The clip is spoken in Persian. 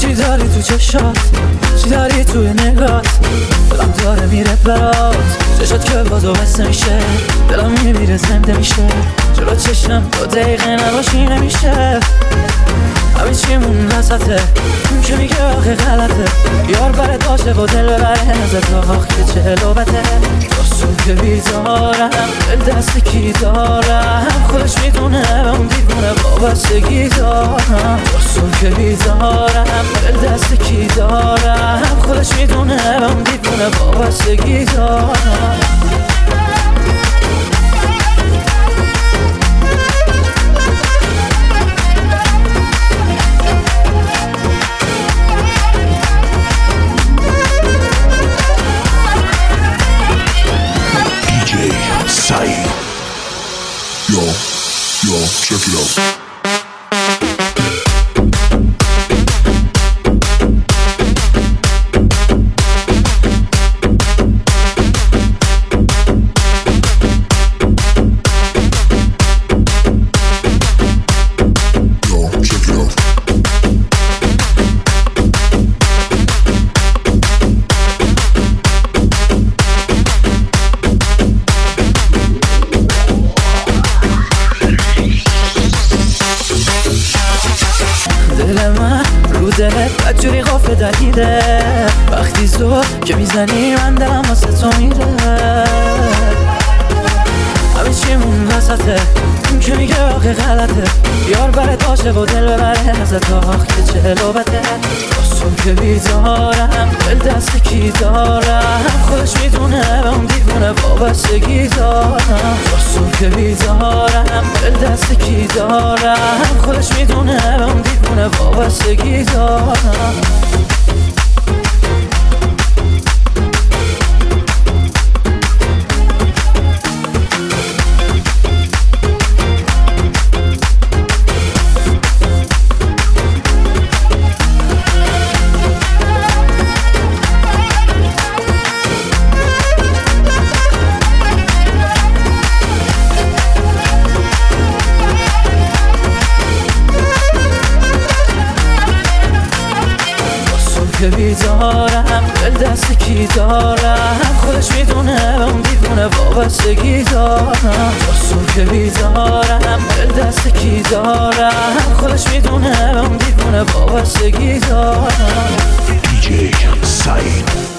چی داری تو چشات، چی داری توی نگات، دلم داره میره برات، چشات که بازو بسته میشه، دلم میمیره زنده میشه، جلو چشم 2 دقیقه نباشی نمیشه. همه چیمون وسطه، اون که میگه آخه غلطه، یار بره داشته و دل ببره ازت آخ که چه لوبته. راستون که بیدارم، دل دست کی دارم، خودش میدونه به اون دیوونه وابستگی دارم. راستون که بیدارم، دل دست کی دارم، خودش میدونه به اون دیوونه وابستگی دارم. Yo, check it out. دل من رو دلت بدجوری قافه دلیده، وقتی زور که میزنی من دلم واسه تو میره. همه چیمون وسطه، اون که میگه آخه غلطه، یار بره داشته و دل ببره ازت آخ که چه لوبته. راستون که بیدارم، دل دست کی دارم، خودش میدونه به اون دیوونه وابستگی دارم. راستون که بیدارم، دل دست کی دارم، خودش میدونه به اون دیوونه وابستگی دارم. که بیدارم، دل دست کی دارم، خودش میدونه به اون دیوونه وابستگی دارم. راستون که بیدارم، دل دست کی دارم، خودش میدونه به اون دیوونه وابستگی دارم. DJ Said